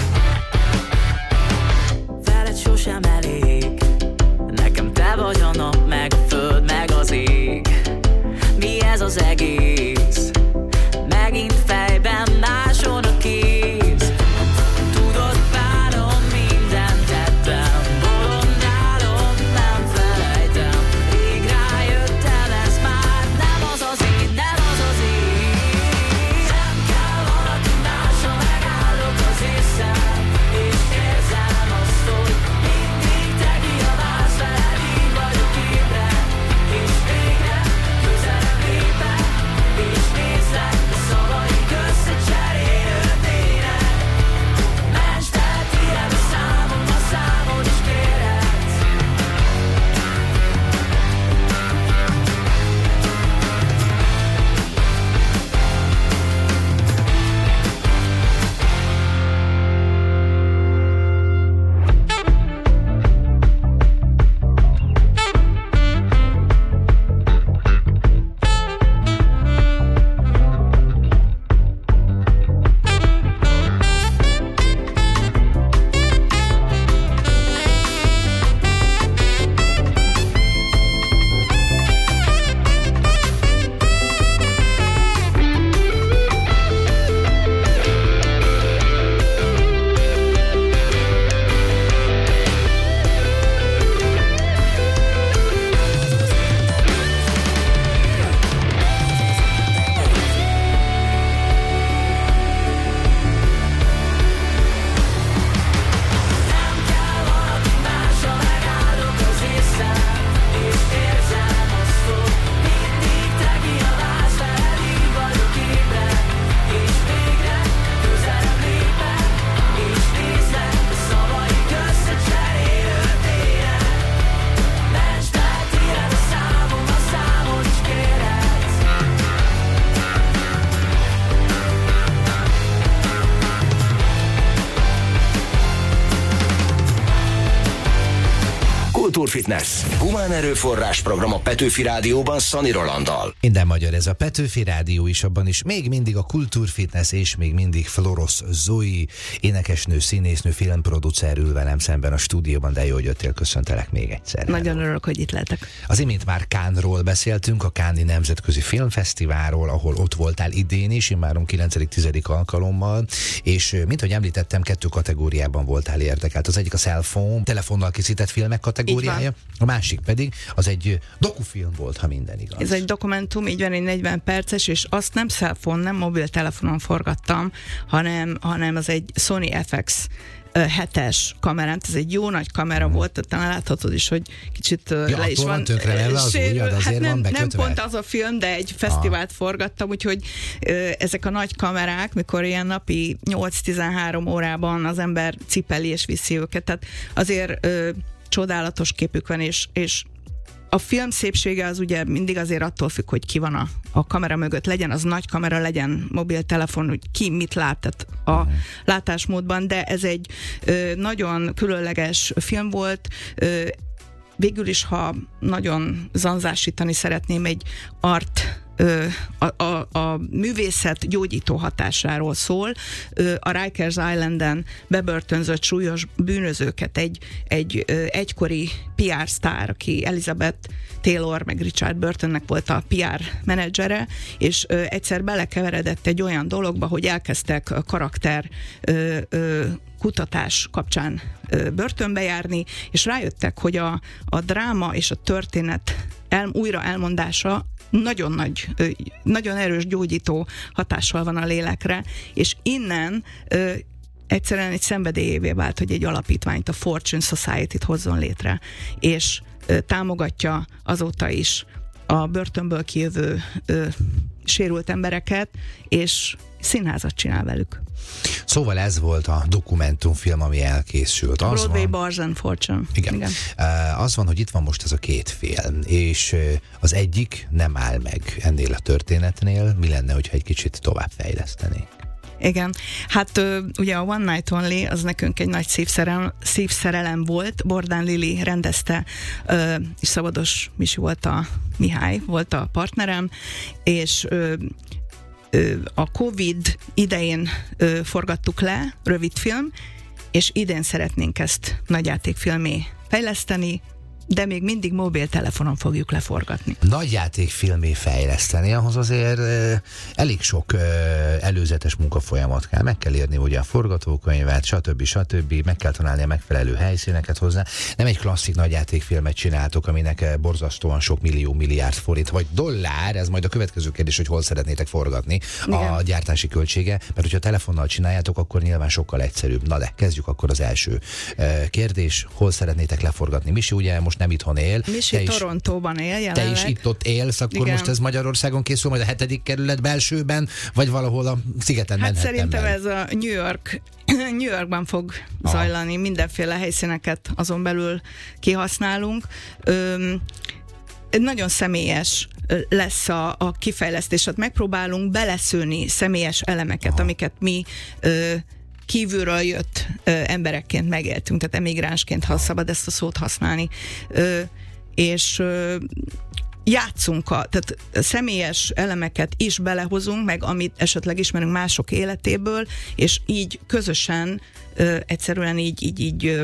Veled sosem elég, nekem te vagy a nap, meg a föld, meg az ég. Mi ez az egész? Megint fejben máson a kéz. Tudod, bánom, mindent tettem, bolondálom, nem felejtem. Rég rájöttem, ez már nem az az én, nem az az én. Nem kell valaki mással, megállok az észsel, és érzem azt, hogy mindig te kiabálsz, veled így vagyok ébren. És végre közelebb lépek, és nézlek, a szavaink összecserélő téren. Mentsd el, tiéd a számom, a számon is kérhetsz. Kultúrfitness. Humán erőforrás program a Petőfi Rádióban Sunny Rolanddal. Minden magyar ez a Petőfi Rádió is, abban is még mindig a Kultúrfitness és még mindig Florosz Zoe, énekesnő, színésznő, filmproducer ül velem szemben a stúdióban, de jó, hogy jöttél, köszöntelek még egyszer. Nagyon örülök, hogy itt lehetek. Az imént már Cannesról beszéltünk, a Cannes-i Nemzetközi Filmfesztiválról, ahol ott voltál idén is, immáron kilencedik-tizedik alkalommal, és mint ahogy említettem, kettő kategóriában voltál érdekelt. Az egyik a cell phone, telefonnal készített filmek kategóriája, a másik pedig az egy dokufilm volt, ha minden igaz. Ez egy dokumentum, így van, egy negyven perces, és azt nem cell phone, nem mobiltelefonon forgattam, hanem, hanem az egy Sony ef iksz hetes kamerát, ez egy jó nagy kamera hmm. volt, talán láthatod is, hogy kicsit ja, le is van tönkre az ujjad, azért hát nem, van bekötve. nem pont az a film, de egy fesztivált ah. forgattam, úgyhogy ö, ezek a nagy kamerák, mikor ilyen napi nyolc-tizenhárom órában az ember cipeli és viszi őket, tehát azért ö, csodálatos képük van, és, és a film szépsége az ugye mindig azért attól függ, hogy ki van a, a kamera mögött, legyen az nagy kamera, legyen mobiltelefon, hogy ki mit lát tehát a uh-huh. látásmódban, de ez egy ö, nagyon különleges film volt. Ö, végül is, ha nagyon zanzásítani szeretném, egy art a, a, a művészet gyógyító hatásáról szól. A Rikers Islanden bebörtönzött súlyos bűnözőket egy, egy egykori pé er sztár, aki Elizabeth Taylor, meg Richard Burtonnek volt a pé er menedzsere, és egyszer belekeveredett egy olyan dologba, hogy elkezdtek karakter ö, ö, kutatás kapcsán ö, börtönbe járni, és rájöttek, hogy a, a dráma és a történet el, újra elmondása nagyon nagy, ö, nagyon erős gyógyító hatással van a lélekre, és innen ö, egyszerűen egy szenvedélyévé vált, hogy egy alapítványt, a Fortune Society-t hozzon létre, és ö, támogatja azóta is a börtönből kijövő ö, sérült embereket, és színházat csinál velük. Szóval ez volt a dokumentumfilm, ami elkészült. Az Broadway van, Bars and Fortune. Igen. Igen. Uh, az van, hogy itt van most ez a két film, és uh, az egyik nem áll meg ennél a történetnél. Mi lenne, hogyha egy kicsit tovább fejlesztenék? Igen, hát ugye a One Night Only az nekünk egy nagy szívszerelem, szívszerelem volt. Bordán Lili rendezte, és Szabados Misi volt a Mihály, volt a partnerem, és a Covid idején forgattuk le, rövidfilm, és idén szeretnénk ezt nagyjátékfilmé fejleszteni, de még mindig mobiltelefonon fogjuk leforgatni. Nagyjátékfilmé fejleszteni, ahhoz azért e, elég sok e, előzetes munkafolyamat kell. Meg kell írni ugye a forgatókönyvet, stb. stb. Meg kell találni a megfelelő helyszíneket hozzá. Nem egy klasszik nagyjátékfilmet csináltok, aminek borzasztóan sok millió, milliárd forint, vagy dollár, ez majd a következő kérdés, hogy hol szeretnétek forgatni. Igen. A gyártási költsége, mert hogyha telefonnal csináljátok, akkor nyilván sokkal egyszerűbb. Na de, kezdjük akkor az első e, kérdés. Hol szeretnétek leforgatni? Misi ugye most nem itthon él. Misi Torontóban él jelenleg. Te is itt ott élsz, akkor igen. Most ez Magyarországon készül, majd a hetedik kerület belsőben, vagy valahol a szigeten hát Manhattanben? Szerintem ez a New York, New Yorkban fog Aha. zajlani, mindenféle helyszíneket azon belül kihasználunk. Öm, nagyon személyes lesz a, a kifejlesztés, hát megpróbálunk beleszőni személyes elemeket, Aha. amiket mi ö, kívülről jött ö, emberekként megéltünk, tehát emigránsként, ha szabad ezt a szót használni. Ö, és ö, játszunk, a, tehát személyes elemeket is belehozunk, meg amit esetleg ismerünk mások életéből, és így közösen ö, egyszerűen így, így, így ö,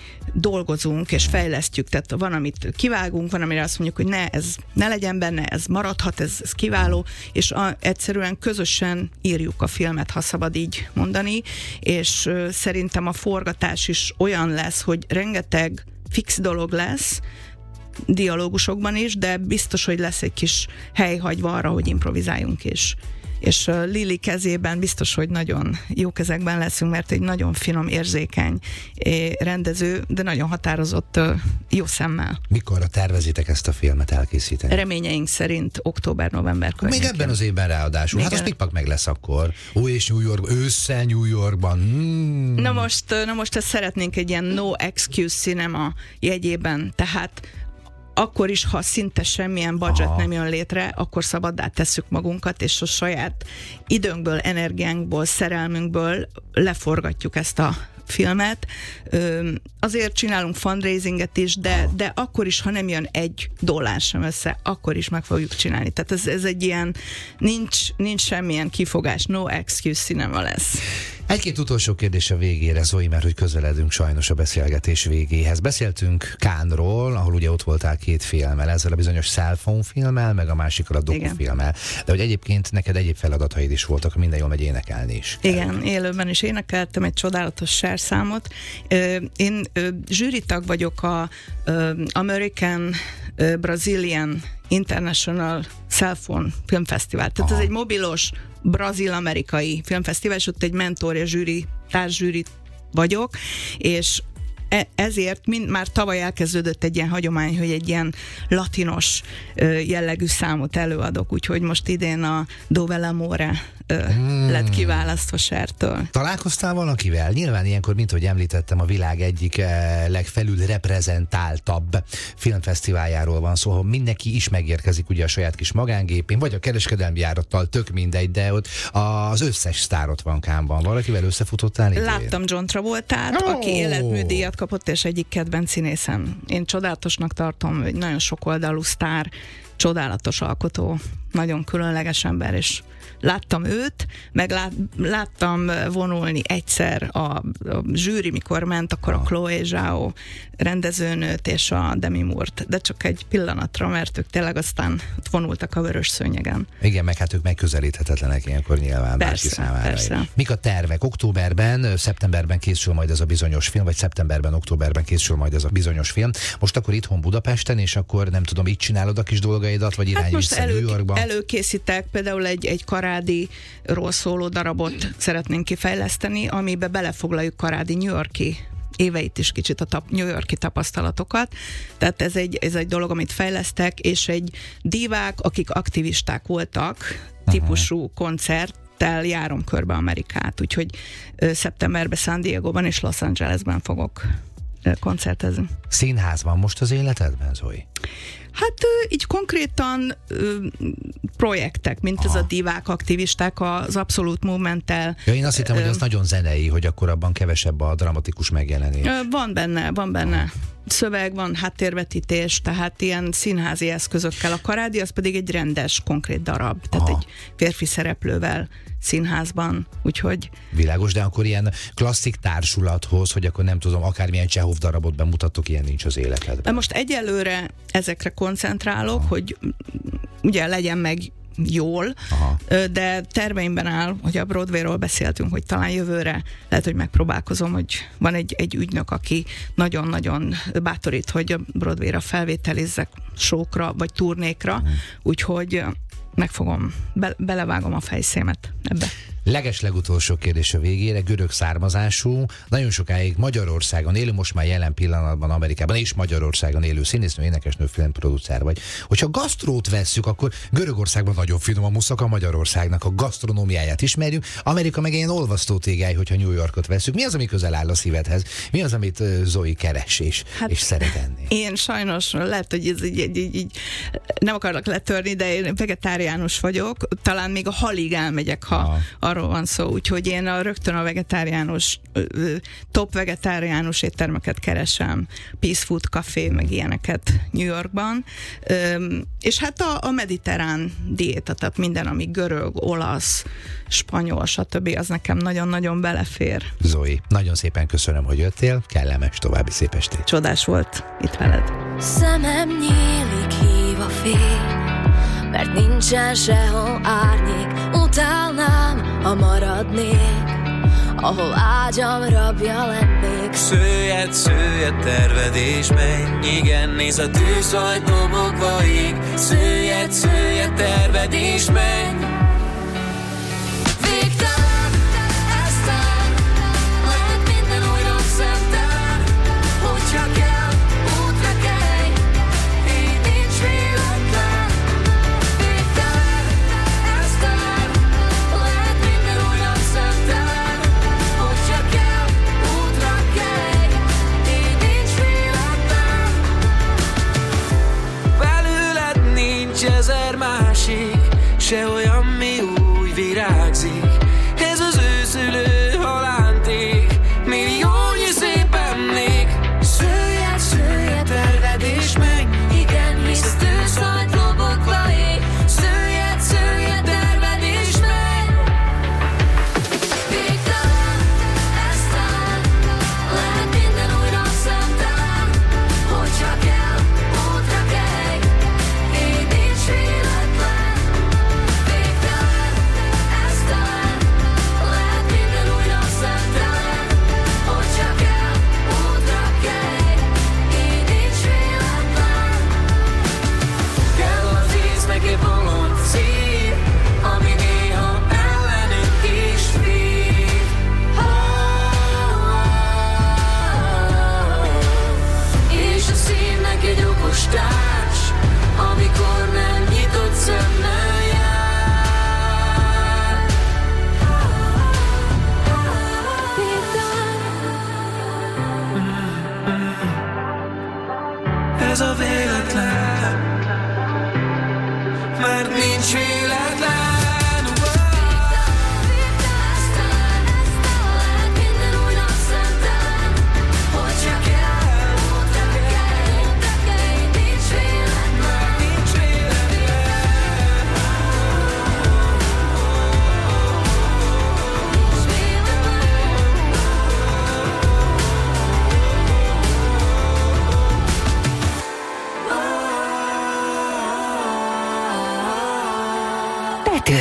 dolgozunk és fejlesztjük, tehát van, amit kivágunk, van, amire azt mondjuk, hogy ne, ez ne legyen benne, ez maradhat, ez, ez kiváló, és a, egyszerűen közösen írjuk a filmet, ha szabad így mondani, és ö, szerintem a forgatás is olyan lesz, hogy rengeteg fix dolog lesz, dialógusokban is, de biztos, hogy lesz egy kis hely hagyva arra, hogy improvizáljunk is. És uh, Lili kezében biztos, hogy nagyon jó kezekben leszünk, mert egy nagyon finom, érzékeny rendező, de nagyon határozott uh, jó szemmel. Mikorra tervezitek ezt a filmet elkészíteni? Reményeink szerint október-november környékén. Még ebben az évben ráadásul. Még hát az pikpak meg lesz akkor. Új és New York, ősszel New Yorkban. Hmm. Na most, na most ezt szeretnénk egy ilyen no excuse cinema jegyében, tehát akkor is, ha szinte semmilyen budget Aha. nem jön létre, akkor szabaddá tesszük magunkat, és a saját időnkből, energiánkból, szerelmünkből leforgatjuk ezt a filmet. Ö, azért csinálunk fundraisinget is, de, de akkor is, ha nem jön egy dollár sem össze, akkor is meg fogjuk csinálni. Tehát ez, ez egy ilyen, nincs, nincs semmilyen kifogás, no excuse cinema lesz. Egy-két utolsó kérdés a végére, Zoe, mert hogy közeledünk sajnos a beszélgetés végéhez. Beszéltünk Cannesról, ahol ugye ott voltál két filmmel, ezzel a bizonyos cellphone filmmel, meg a másikkal a dokufilmmel. De hogy egyébként neked egyéb feladataid is voltak, minden jól megy énekelni is. Igen, élőben is énekeltem egy csodálatos serszámot. Én zsűritag vagyok a American Brazilian International Cellphone Filmfesztivál. Tehát Aha. ez egy mobilos brazil-amerikai filmfesztivál, és ott egy mentorja zsűri, társzsűri vagyok, és e- ezért mind, már tavaly elkezdődött egy ilyen hagyomány, hogy egy ilyen latinos ö, jellegű számot előadok, úgyhogy most idén a Dove l'amore ö, hmm. lett kiválasztva Sertől. Találkoztál valakivel? Nyilván ilyenkor, mint hogy említettem, a világ egyik eh, legfelül reprezentáltabb filmfesztiváljáról van szó, szóval mindenki is megérkezik ugye a saját kis magángépén, vagy a kereskedelmi járattal, tök mindegy, de ott az összes sztár ott van Cannesban. Valakivel összefutottál idén? Láttam John Travoltát, oh. aki életműdíjat kapott, és egyik kedvenc színészem. Én csodálatosnak tartom, hogy nagyon sokoldalú sztár, csodálatos alkotó. nagyon különleges ember, és láttam őt, meg lát, láttam vonulni egyszer a, a zsűri, mikor ment, akkor a Chloe Zhao rendezőnőt és a Demi Moore-t, de csak egy pillanatra, mert ők tényleg aztán vonultak a vörös szőnyegen. Igen, meg hát ők megközelíthetetlenek ilyenkor nyilván bárki számára. Persze. Mik a tervek? Októberben, szeptemberben készül majd ez a bizonyos film, vagy szeptemberben, októberben készül majd ez a bizonyos film. Most akkor itthon Budapesten, és akkor nem tudom, itt csinálod a kis dolgaidat, vagy irány hát most vissza elő, New Yorkba? előkészítek például egy, egy Karádiról szóló darabot szeretnénk kifejleszteni, amibe belefoglaljuk Karádi New York-i éveit is, kicsit a tap, New York-i tapasztalatokat. Tehát ez egy, ez egy dolog, amit fejlesztek, és egy divák, akik aktivisták voltak, típusú uh-huh. koncerttel járom körbe Amerikát, úgyhogy ö, szeptemberben San Diegoban és Los Angelesben fogok ö, koncertezni. Színház van most az életedben, Zoe? Hát így konkrétan ö, projektek, mint Aha. ez a divák, aktivisták az Abszolút Movementtel. Ja, én azt hittem, ö, hogy az nagyon zenei, hogy akkor abban kevesebb a dramatikus megjelenés. Ö, van benne, van benne. Aha. Szöveg, van háttérvetítés, tehát ilyen színházi eszközökkel. A Karádi az pedig egy rendes, konkrét darab, tehát Aha. egy férfi szereplővel színházban, úgyhogy... Világos, de akkor ilyen klasszik társulathoz, hogy akkor nem tudom, akármilyen Csehov darabot bemutatok, ilyen nincs az életedben. Most egyelőre ezekre koncentrálok, Aha. hogy ugye legyen meg jól, Aha. de terveimben áll, hogy a Broadwayról beszéltünk, hogy talán jövőre lehet, hogy megpróbálkozom, hogy van egy, egy ügynök, aki nagyon-nagyon bátorít, hogy a Broadwayra felvételizzek showkra, vagy turnékra, uh-huh. úgyhogy megfogom, be, belevágom a fejszémet ebbe. Leges legutolsó kérdés a végére, görög származású, nagyon sokáig Magyarországon élő, most már jelen pillanatban Amerikában és Magyarországon élő színésznő, énekesnő, filmproducer vagy. Hogyha gasztrót vesszük, akkor Görögországban nagyon finom a muszak, a Magyarországnak a gasztronómiáját ismerjük, Amerika meg ilyen olvasztó tégály, hogyha New Yorkot vesszük. Mi az, ami közel áll a szívedhez? Mi az, amit Zoe keres és, hát, és szeret enni? Én sajnos, lehet, hogy ez így, így, így, így nem akarok letörni, de én vegetáriánus vagyok, talán még a halig elmegyek, ha Aha. arról van szó, úgyhogy én a, rögtön a vegetáriánus, top vegetáriánus éttermeket keresem, Peace Food Café, meg ilyeneket New Yorkban, és hát a, a mediterrán diéta, tehát minden, ami görög, olasz, spanyol, stb., az nekem nagyon-nagyon belefér. Zoe, nagyon szépen köszönöm, hogy jöttél, kellemes további szép estét. Csodás volt itt veled. Szemem nyílik, hív a fény, mert nincsen sehol árnyék, utálnám, ha maradnék, ahol ágyam rabja lennék. Szőjed, szőjed, terved és menj, igen, néz a tűzhajt dobogva ég. Szőjed, szőjed, terved és menj. Végtelen, eztelen, lehet minden újra szentelen, hogyha kell, útra kelj, így nincs véletlen. Végtelen, eztelen, lehet minden újra szentelen, hogyha kell, útra kelj, így nincs véletlen. Belőled nincs ezer másik, se olyan, mi úgy virágzik. Ez az őszülő halánték, milliónyi szép emlék. Szőjed, szőjed, terved és menj, igen, hisz tűzhajt lobogva ég. Szőjed, szőjed, terved és menj. Végtelen, eztelen, lehet minden újra szentelen, hogyha kell, útra kelj, így nincs véletlen. Végtelen, eztelen, lehet minden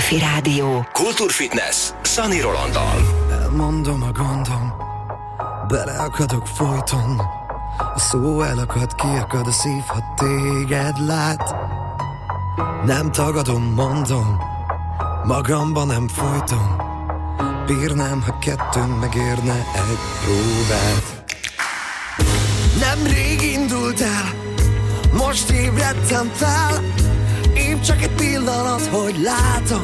Petőfi Rádió. Kultúrfitness Sunny Rolanddal. Elmondom a gondom, beleakadok folyton. A szó elakad, kiakad a szív, ha téged lát. Nem tagadom, mondom, magamban nem folyton. Bírnám, ha kettőn megérne egy próbát. Nemrég indult el, most ébredtem fel. Épp csak egy pillanat, hogy látom.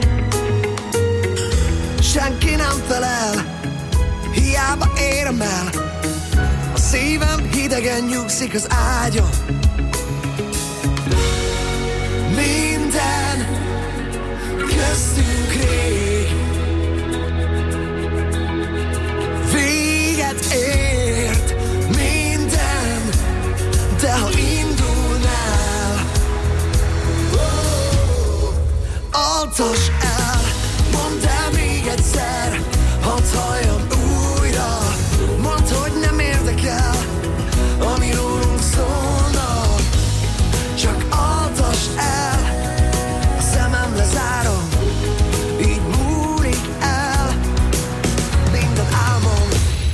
Senki nem felel, hiába érem el. A szívem hidegen nyugszik az ágyon. Minden köztünk rég véget ért minden, de ha indulnál, oh, altass el, mondd el még egyszer, hadd halljam újra. Mondd, hogy nem érdekel, ami rólunk szólna. Csak altass el, a szemem lezárom, így múlik el minden álmom.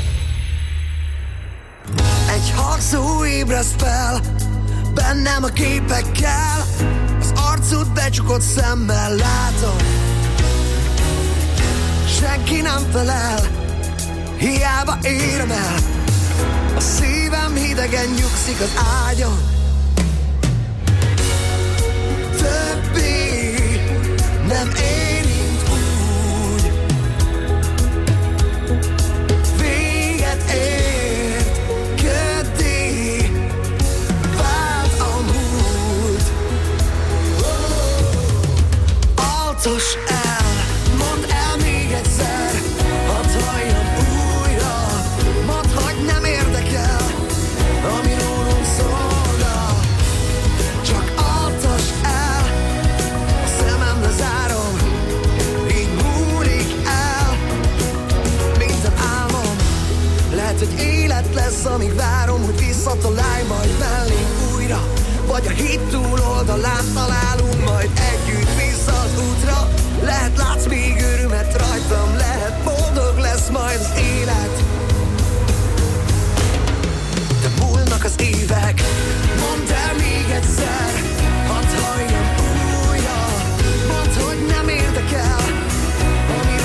Egy harcó ébreszt fel bennem a képekkel. Az arcod becsukott szemmel látom. Senki nem felel, hiába érem el. A szívem hidegen nyugszik az ágyon. Többé nem érint úgy. Véget ért, köddé vált a múlt. Altass el, mondd el még egyszer, hadd halljam újra. Mondd, hogy nem érdekel, ami rólunk szólna. Csak altass el, a szemem lezárom, így múlik el minden álmom. Lehet, hogy élet lesz, amíg várom, hogy visszatalálj majd mellénk újra. Vagy a híd túloldalán találunk majd